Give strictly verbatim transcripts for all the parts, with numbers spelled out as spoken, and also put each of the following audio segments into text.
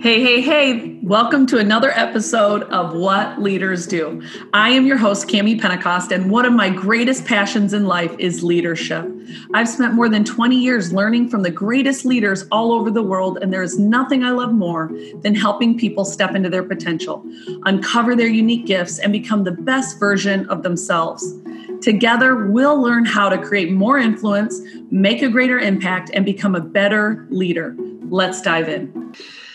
Hey, hey, hey, welcome to another episode of What Leaders Do. I am your host, Cami Pentecost, and one of my greatest passions in life is leadership. I've spent more than twenty years learning from the greatest leaders all over the world, and there is nothing I love more than helping people step into their potential, uncover their unique gifts, and become the best version of themselves. Together, we'll learn how to create more influence, make a greater impact, and become a better leader. Let's dive in.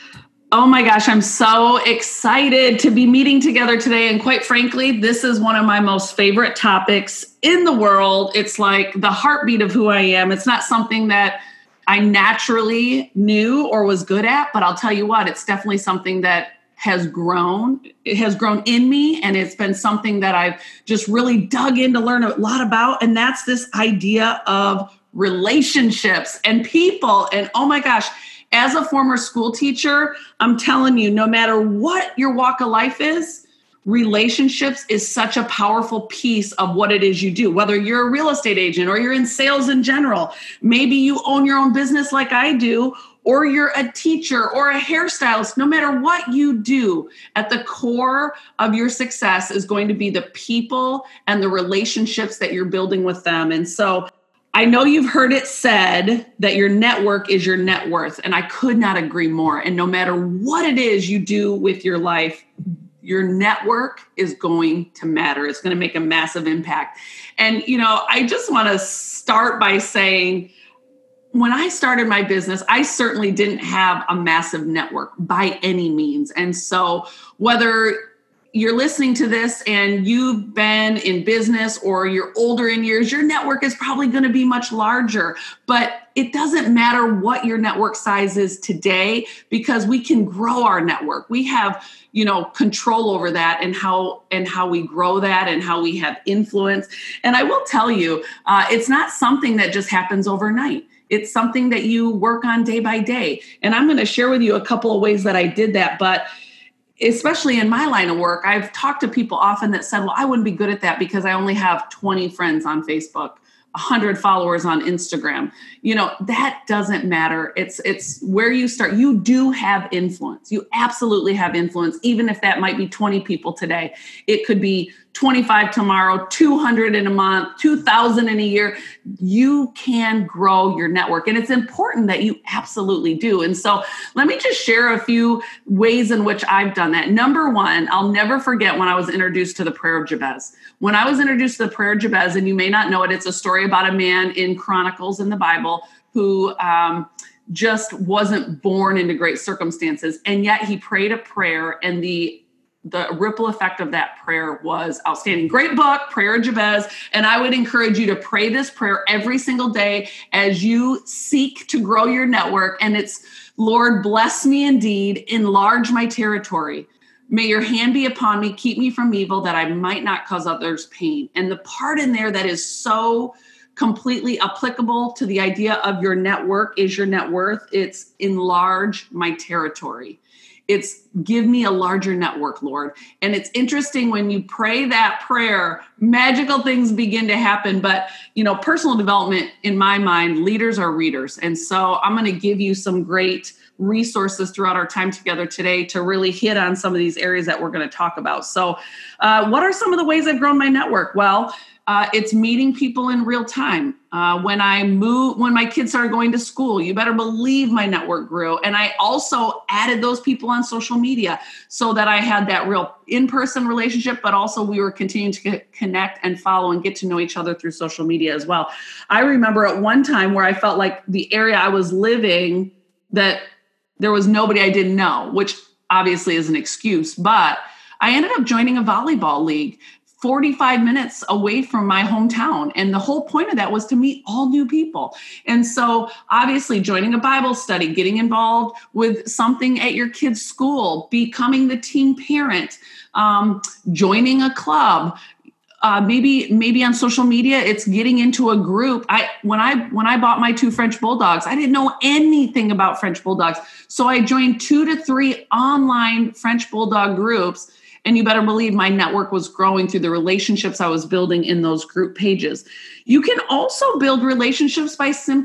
Oh my gosh, I'm so excited to be meeting together today. And quite frankly, this is one of my most favorite topics in the world. It's like the heartbeat of who I am. It's not something that I naturally knew or was good at, but I'll tell you what, it's definitely something that has grown. It has grown in me, and it's been something that I've just really dug in to learn a lot about. And that's this idea of relationships and people. And oh my gosh, as a former school teacher, I'm telling you, no matter what your walk of life is, relationships is such a powerful piece of what it is you do. Whether you're a real estate agent or you're in sales in general, maybe you own your own business like I do, or you're a teacher or a hairstylist, no matter what you do, at the core of your success is going to be the people and the relationships that you're building with them. And so I know you've heard it said that your network is your net worth, and I could not agree more. And no matter what it is you do with your life, your network is going to matter. It's going to make a massive impact. And, you know, I just want to start by saying, when I started my business, I certainly didn't have a massive network by any means. And so whether you're listening to this and you've been in business or you're older in years, your network is probably going to be much larger. But it doesn't matter what your network size is today, because we can grow our network. We have, you know, control over that and how and how we grow that and how we have influence. And I will tell you, uh, it's not something that just happens overnight. It's something that you work on day by day. And I'm going to share with you a couple of ways that I did that. But especially in my line of work, I've talked to people often that said, well, I wouldn't be good at that because I only have twenty friends on Facebook, one hundred followers on Instagram. You know, that doesn't matter. It's it's where you start. You do have influence. You absolutely have influence, even if that might be twenty people today. It could be twenty-five tomorrow, two hundred in a month, two thousand in a year. You can grow your network. And it's important that you absolutely do. And so let me just share a few ways in which I've done that. Number one, I'll never forget when I was introduced to the prayer of Jabez. When I was introduced to the prayer of Jabez, and you may not know it, it's a story about a man in Chronicles in the Bible who um, just wasn't born into great circumstances. And yet he prayed a prayer, and the The ripple effect of that prayer was outstanding. Great book, Prayer of Jabez. And I would encourage you to pray this prayer every single day as you seek to grow your network. And it's, Lord, bless me indeed, enlarge my territory. May your hand be upon me, keep me from evil, that I might not cause others pain. And the part in there that is so completely applicable to the idea of your network is your net worth. It's enlarge my territory. It's give me a larger network, Lord. And it's interesting when you pray that prayer, magical things begin to happen. But, you know, personal development, in my mind, leaders are readers. And so I'm going to give you some great resources throughout our time together today to really hit on some of these areas that we're going to talk about. So uh, what are some of the ways I've grown my network? Well, Uh, it's meeting people in real time. Uh, when I moved, when my kids started going to school, you better believe my network grew. And I also added those people on social media so that I had that real in-person relationship, but also we were continuing to connect and follow and get to know each other through social media as well. I remember at one time where I felt like the area I was living, that there was nobody I didn't know, which obviously is an excuse, but I ended up joining a volleyball league forty-five minutes away from my hometown. And the whole point of that was to meet all new people. And so obviously joining a Bible study, getting involved with something at your kid's school, becoming the team parent, um, joining a club, uh, maybe maybe on social media, it's getting into a group. I when I when I bought my two French Bulldogs, I didn't know anything about French Bulldogs. So I joined two to three online French Bulldog groups. And you better believe my network was growing through the relationships I was building in those group pages. You can also build relationships by simply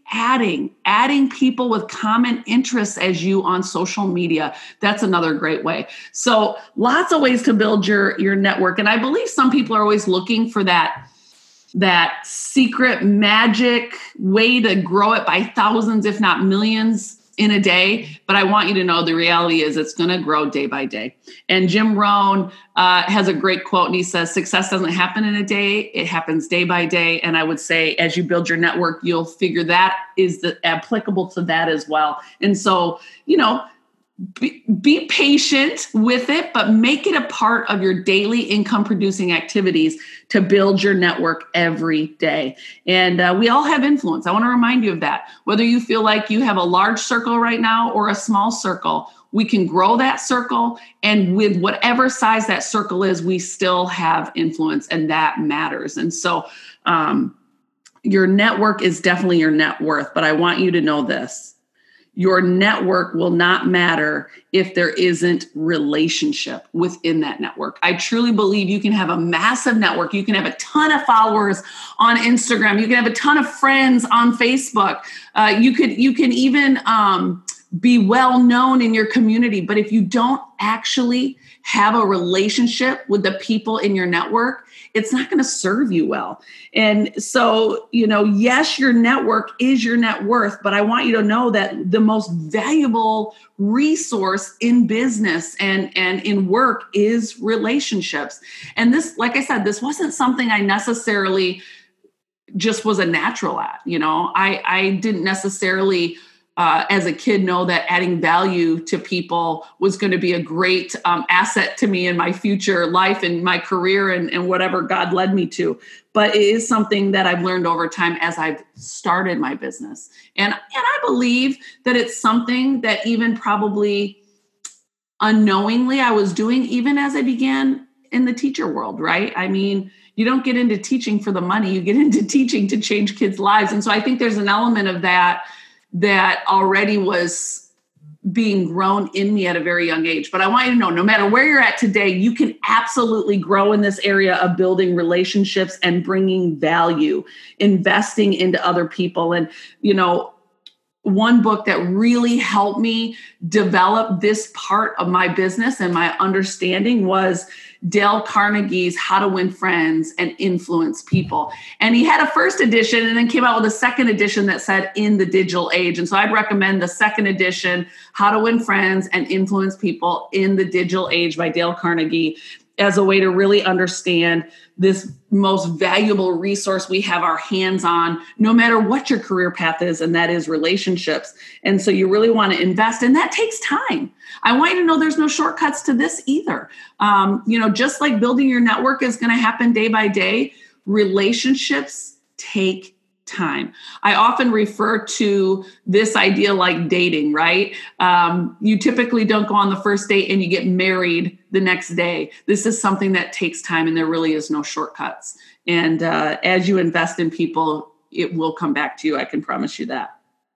adding, adding people with common interests as you on social media. That's another great way. So lots of ways to build your, your network. And I believe some people are always looking for that, that secret magic way to grow it by thousands, if not millions in a day. But I want you to know the reality is it's going to grow day by day. And Jim Rohn uh, has a great quote, and he says, success doesn't happen in a day. It happens day by day. And I would say, as you build your network, you'll figure that is the, applicable to that as well. And so, you know, Be, be patient with it, but make it a part of your daily income producing activities to build your network every day. And uh, we all have influence. I want to remind you of that. Whether you feel like you have a large circle right now or a small circle, we can grow that circle. And with whatever size that circle is, we still have influence, and that matters. And so um, your network is definitely your net worth. But I want you to know this. Your network will not matter if there isn't relationship within that network. I truly believe you can have a massive network. You can have a ton of followers on Instagram. You can have a ton of friends on Facebook. Uh, you could, you can even um, be well known in your community. But if you don't actually have a relationship with the people in your network, it's not going to serve you well. And so, you know, yes, your network is your net worth, but I want you to know that the most valuable resource in business and, and in work is relationships. And this, like I said, this wasn't something I necessarily just was a natural at. You know, I, I didn't necessarily Uh, as a kid, know that adding value to people was going to be a great um, asset to me in my future life and my career and, and whatever God led me to. But it is something that I've learned over time as I've started my business. And, and I believe that it's something that even probably unknowingly I was doing even as I began in the teacher world, right? I mean, you don't get into teaching for the money. You get into teaching to change kids' lives. And so I think there's an element of that that already was being grown in me at a very young age. But I want you to know, no matter where you're at today, you can absolutely grow in this area of building relationships and bringing value, investing into other people. And, you know, one book that really helped me develop this part of my business and my understanding was Dale Carnegie's How to Win Friends and Influence People. And he had a first edition and then came out with a second edition that said In the Digital Age. And so I'd recommend the second edition, How to Win Friends and Influence People in the Digital Age by Dale Carnegie, as a way to really understand this most valuable resource we have our hands on, no matter what your career path is, and that is relationships. And so you really want to invest, and that takes time. I want you to know there's no shortcuts to this either. Um, you know, just like building your network is going to happen day by day, relationships take time. I often refer to this idea like dating, right? Um, you typically don't go on the first date and you get married the next day. This is something that takes time, and there really is no shortcuts. And uh, as you invest in people, it will come back to you. I can promise you that.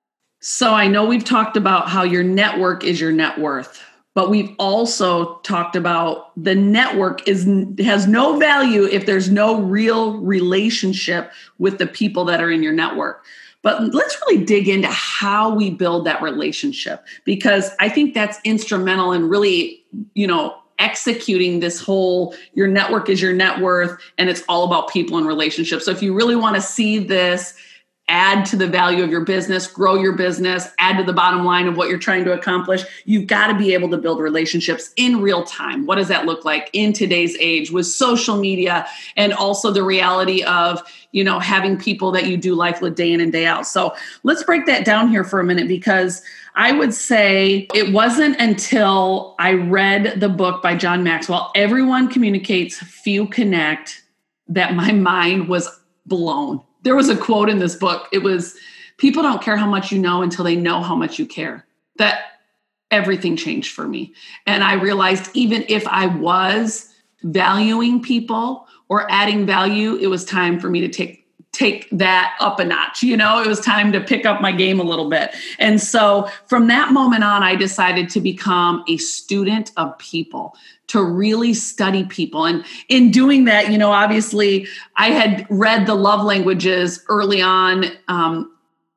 So I know we've talked about how your network is your net worth, but we've also talked about the network is has no value if there's no real relationship with the people that are in your network. But let's really dig into how we build that relationship, because I think that's instrumental in really, you know, executing this whole, your network is your net worth, and it's all about people and relationships. So if you really want to see this add to the value of your business, grow your business, add to the bottom line of what you're trying to accomplish, you've got to be able to build relationships in real time. What does that look like in today's age with social media, and also the reality of, you know, having people that you do life with day in and day out? So let's break that down here for a minute, because I would say it wasn't until I read the book by John Maxwell, Everyone Communicates, Few Connect, that my mind was blown. There was a quote in this book. It was, people don't care how much you know until they know how much you care. That everything changed for me. And I realized even if I was valuing people or adding value, it was time for me to take take that up a notch. You know, it was time to pick up my game a little bit. And so from that moment on, I decided to become a student of people, to really study people. And in doing that, you know, obviously I had read the love languages early on um,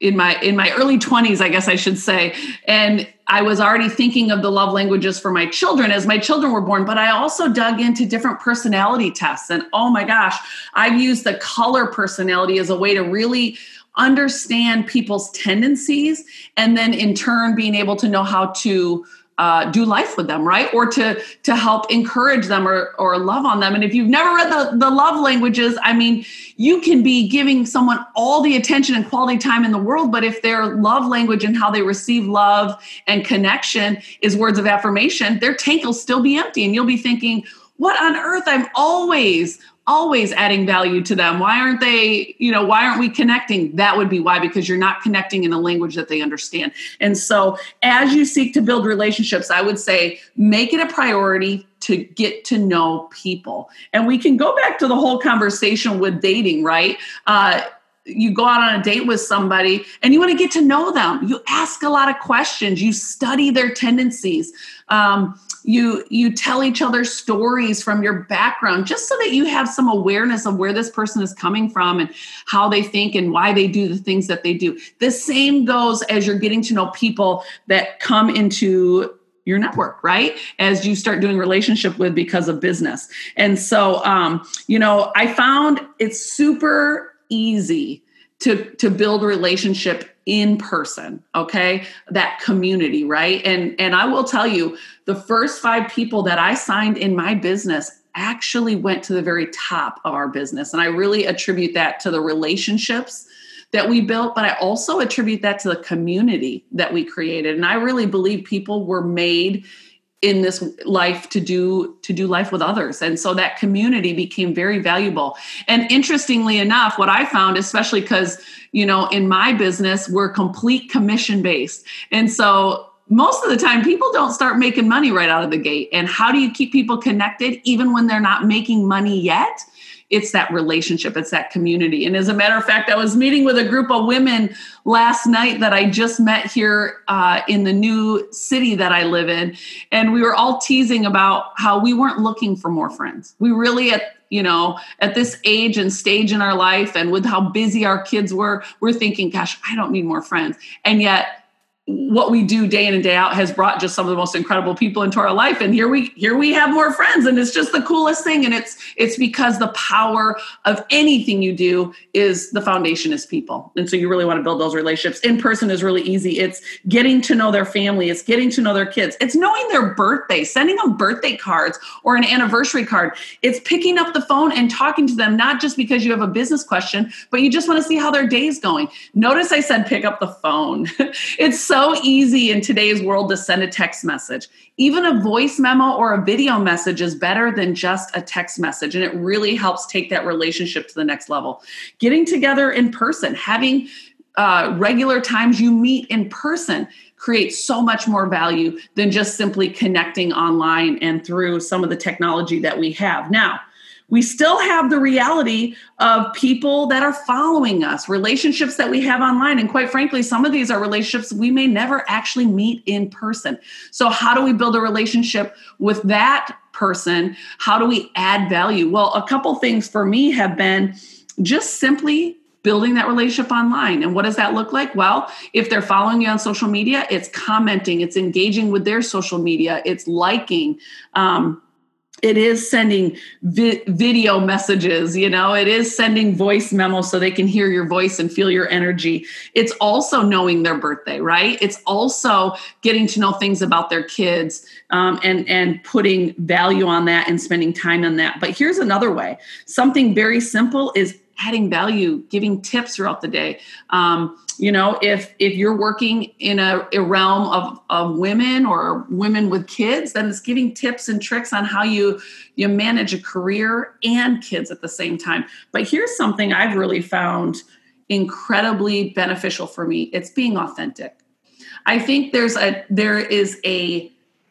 in my in my early twenties, I guess I should say. And I was already thinking of the love languages for my children as my children were born, but I also dug into different personality tests. And oh my gosh, I've used the color personality as a way to really understand people's tendencies, and then in turn being able to know how to uh, do life with them, right? Or to to help encourage them or or love on them. And if you've never read the, the love languages, I mean, you can be giving someone all the attention and quality time in the world, but if their love language and how they receive love and connection is words of affirmation, their tank will still be empty. And you'll be thinking, what on earth? I'm always always adding value to them. Why aren't they, you know, why aren't we connecting? That would be why, because you're not connecting in a language that they understand. And so as you seek to build relationships, I would say, make it a priority to get to know people. And we can go back to the whole conversation with dating, right? Uh, you go out on a date with somebody and you want to get to know them. You ask a lot of questions. You study their tendencies. Um, you you tell each other stories from your background, just so that you have some awareness of where this person is coming from and how they think and why they do the things that they do. The same goes as you're getting to know people that come into your network, right? As you start doing relationship with because of business. And so, um, you know, I found it's super easy to, to build a relationship in person. Okay. That community, right? And, and I will tell you, the first five people that I signed in my business actually went to the very top of our business. And I really attribute that to the relationships that we built, but I also attribute that to the community that we created. And I really believe people were made in this life to do to do life with others. And so that community became very valuable. And interestingly enough, what I found, especially because, you know, in my business, we're complete commission based. And so most of the time, people don't start making money right out of the gate. And how do you keep people connected even when they're not making money yet? It's that relationship. It's that community. And as a matter of fact, I was meeting with a group of women last night that I just met here uh, in the new city that I live in. And we were all teasing about how we weren't looking for more friends. We really, at you know, at this age and stage in our life and with how busy our kids were, we're thinking, gosh, I don't need more friends. And yet, what we do day in and day out has brought just some of the most incredible people into our life. And here we here we have more friends, and it's just the coolest thing. And it's it's because the power of anything you do is the foundation is people. And so you really want to build those relationships. In person is really easy. It's getting to know their family. It's getting to know their kids. It's knowing their birthday, sending them birthday cards or an anniversary card. It's picking up the phone and talking to them, not just because you have a business question, but you just want to see how their day's going. Notice I said pick up the phone. It's so So easy in today's world to send a text message. Even a voice memo or a video message is better than just a text message. And it really helps take that relationship to the next level. Getting together in person, having uh, regular times you meet in person creates so much more value than just simply connecting online and through some of the technology that we have. Now, we still have the reality of people that are following us, relationships that we have online. And quite frankly, some of these are relationships we may never actually meet in person. So how do we build a relationship with that person? How do we add value? Well, a couple things for me have been just simply building that relationship online. And what does that look like? Well, if they're following you on social media, it's commenting, it's engaging with their social media, it's liking, um, it is sending vi- video messages, you know, it is sending voice memos so they can hear your voice and feel your energy. It's also knowing their birthday, right? It's also getting to know things about their kids um, and, and putting value on that and spending time on that. But here's another way. Something very simple is adding value, giving tips throughout the day. Um, you know, if if you're working in a, a realm of, of women or women with kids, then it's giving tips and tricks on how you, you manage a career and kids at the same time. But here's something I've really found incredibly beneficial for me. It's being authentic. I think there's a there is a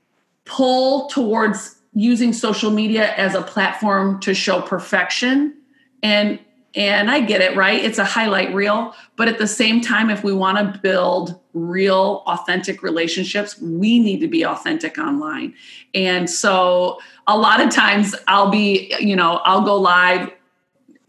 pull towards using social media as a platform to show perfection. And And I get it, right? It's a highlight reel. But at the same time, if we want to build real, authentic relationships, we need to be authentic online. And so a lot of times I'll be, you know, I'll go live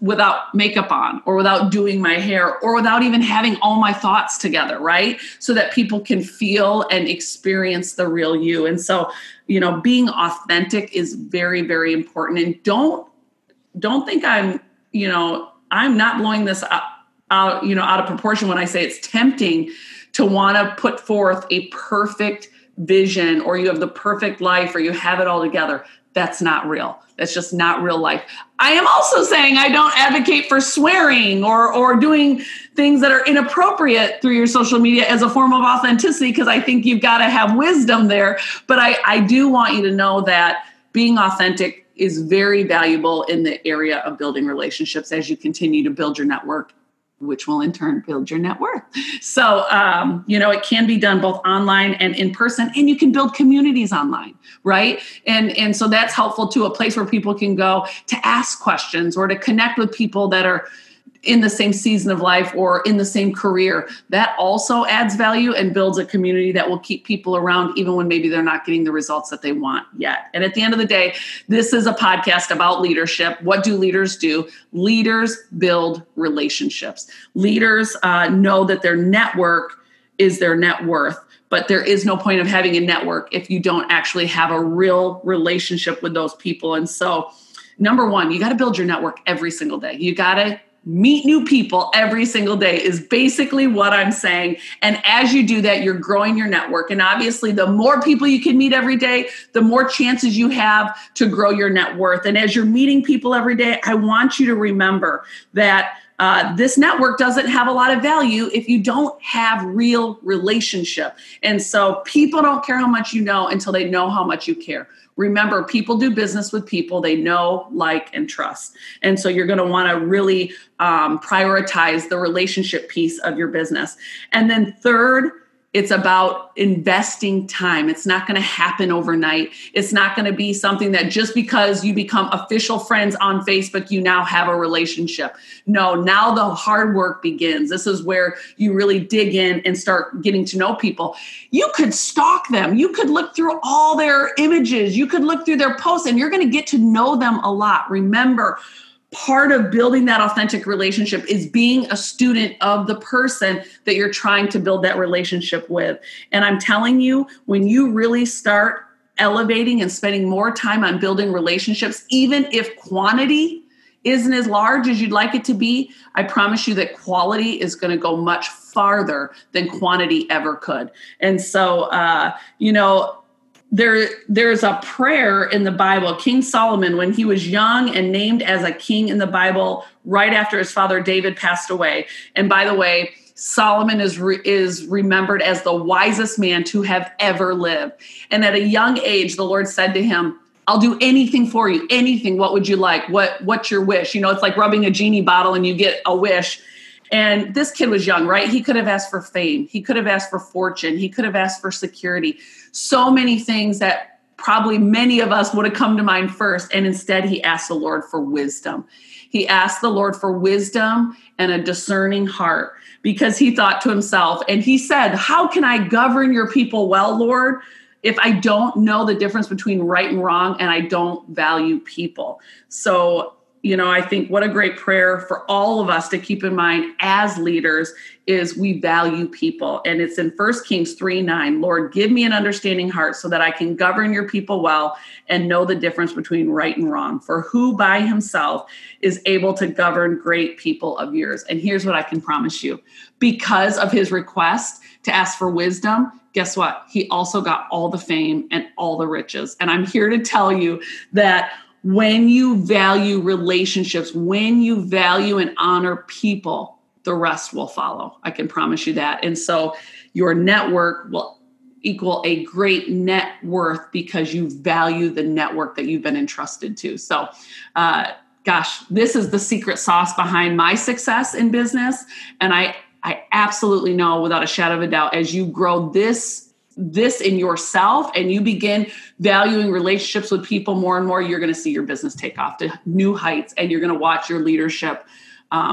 without makeup on, or without doing my hair, or without even having all my thoughts together, right? So that people can feel and experience the real you. And so, you know, being authentic is very, very important. And don't, don't think I'm, you know, I'm not blowing this out, out, you know, out of proportion when I say it's tempting to want to put forth a perfect vision, or you have the perfect life, or you have it all together. That's not real. That's just not real life. I am also saying I don't advocate for swearing or or doing things that are inappropriate through your social media as a form of authenticity, because I think you've got to have wisdom there. But I, I do want you to know that being authentic is very valuable in the area of building relationships as you continue to build your network, which will in turn build your net worth. So, um, you know, it can be done both online and in person, and you can build communities online, right? And, and so that's helpful to a place where people can go to ask questions or to connect with people that are in the same season of life or in the same career. That also adds value and builds a community that will keep people around even when maybe they're not getting the results that they want yet. And at the end of the day, this is a podcast about leadership. What do leaders do? Leaders build relationships. Leaders uh, know that their network is their net worth. But there is no point of having a network if you don't actually have a real relationship with those people. And so, number one, you got to build your network every single day. You got to meet new people every single day is basically what I'm saying. And as you do that, you're growing your network. And obviously, the more people you can meet every day, the more chances you have to grow your net worth. And as you're meeting people every day, I want you to remember that uh, this network doesn't have a lot of value if you don't have real relationship. And so people don't care how much you know until they know how much you care. Remember, people do business with people they know, like, and trust. And so you're going to want to really um, prioritize the relationship piece of your business. And then third, it's about investing time. It's not going to happen overnight. It's not going to be something that just because you become official friends on Facebook, you now have a relationship. No, now the hard work begins. This is where you really dig in and start getting to know people. You could stalk them. You could look through all their images. You could look through their posts, and you're going to get to know them a lot. Remember, part of building that authentic relationship is being a student of the person that you're trying to build that relationship with. And I'm telling you, when you really start elevating and spending more time on building relationships, even if quantity isn't as large as you'd like it to be, I promise you that quality is going to go much farther than quantity ever could. And so, uh, you know, There, there's a prayer in the Bible. King Solomon, when he was young and named as a king in the Bible, right after his father David passed away. And by the way, Solomon is re, is remembered as the wisest man to have ever lived. And at a young age, the Lord said to him, I'll do anything for you, anything. What would you like? What What's your wish? You know, it's like rubbing a genie bottle and you get a wish. And this kid was young, right? He could have asked for fame. He could have asked for fortune. He could have asked for security. So many things that probably many of us would have come to mind first. And instead, he asked the Lord for wisdom. He asked the Lord for wisdom and a discerning heart, because he thought to himself, and he said, how can I govern your people well, Lord, if I don't know the difference between right and wrong and I don't value people? So, you know, I think what a great prayer for all of us to keep in mind as leaders is we value people. And it's in First Kings three nine, Lord, give me an understanding heart so that I can govern your people well and know the difference between right and wrong. For who by himself is able to govern great people of yours? And here's what I can promise you. Because of his request to ask for wisdom, guess what? He also got all the fame and all the riches. And I'm here to tell you that when you value relationships, when you value and honor people, the rest will follow. I can promise you that. And so your network will equal a great net worth because you value the network that you've been entrusted to. So, uh, gosh, this is the secret sauce behind my success in business. And I, I absolutely know without a shadow of a doubt, as you grow this this in yourself and you begin valuing relationships with people more and more, you're going to see your business take off to new heights, and you're going to watch your leadership um,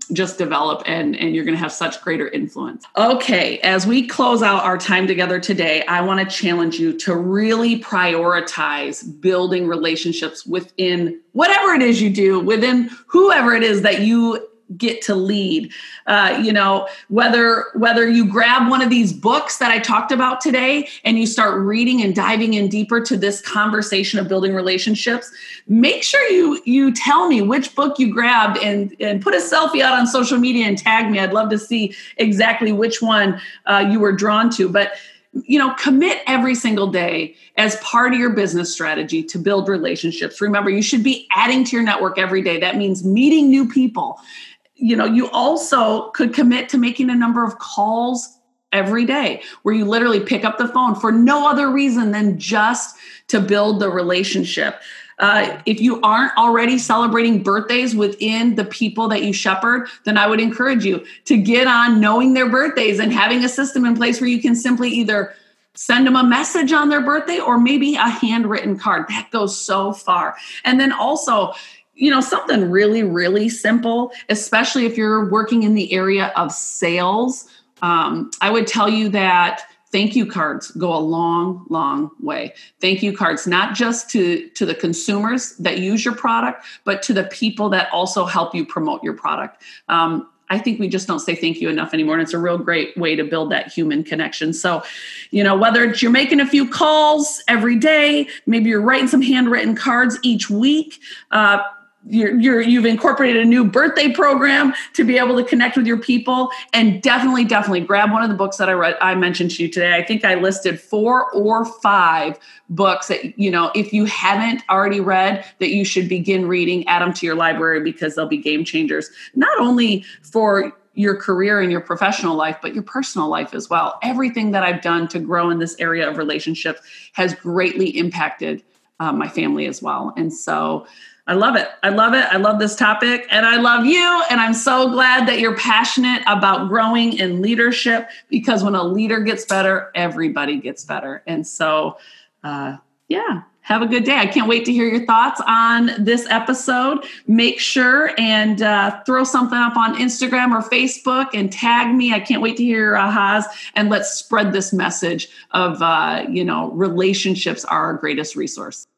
just develop, and, and you're going to have such greater influence. Okay, as we close out our time together today, I want to challenge you to really prioritize building relationships within whatever it is you do, within whoever it is that you get to lead. Uh, you know, whether whether you grab one of these books that I talked about today and you start reading and diving in deeper to this conversation of building relationships, make sure you you tell me which book you grabbed, and, and put a selfie out on social media and tag me. I'd love to see exactly which one uh, you were drawn to. But you know, commit every single day as part of your business strategy to build relationships. Remember, you should be adding to your network every day. That means meeting new people. You know, you also could commit to making a number of calls every day where you literally pick up the phone for no other reason than just to build the relationship. Uh, if you aren't already celebrating birthdays within the people that you shepherd, then I would encourage you to get on knowing their birthdays and having a system in place where you can simply either send them a message on their birthday or maybe a handwritten card. That goes so far. And then also, you know, something really, really simple, especially if you're working in the area of sales. Um, I would tell you that thank you cards go a long, long way. Thank you cards, not just to, to the consumers that use your product, but to the people that also help you promote your product. Um, I think we just don't say thank you enough anymore. And it's a real great way to build that human connection. So, you know, whether it's you're making a few calls every day, maybe you're writing some handwritten cards each week, uh, You're, you're, you've incorporated a new birthday program to be able to connect with your people, and definitely, definitely grab one of the books that I read, I mentioned to you today. I think I listed four or five books that, you know, if you haven't already read, that you should begin reading, add them to your library, because they'll be game changers, not only for your career and your professional life, but your personal life as well. Everything that I've done to grow in this area of relationships has greatly impacted uh, my family as well. And so I love it. I love it. I love this topic, and I love you. And I'm so glad that you're passionate about growing in leadership, because when a leader gets better, everybody gets better. And so, uh, yeah, have a good day. I can't wait to hear your thoughts on this episode. Make sure and uh, throw something up on Instagram or Facebook and tag me. I can't wait to hear your ahas, and let's spread this message of, uh, you know, relationships are our greatest resource.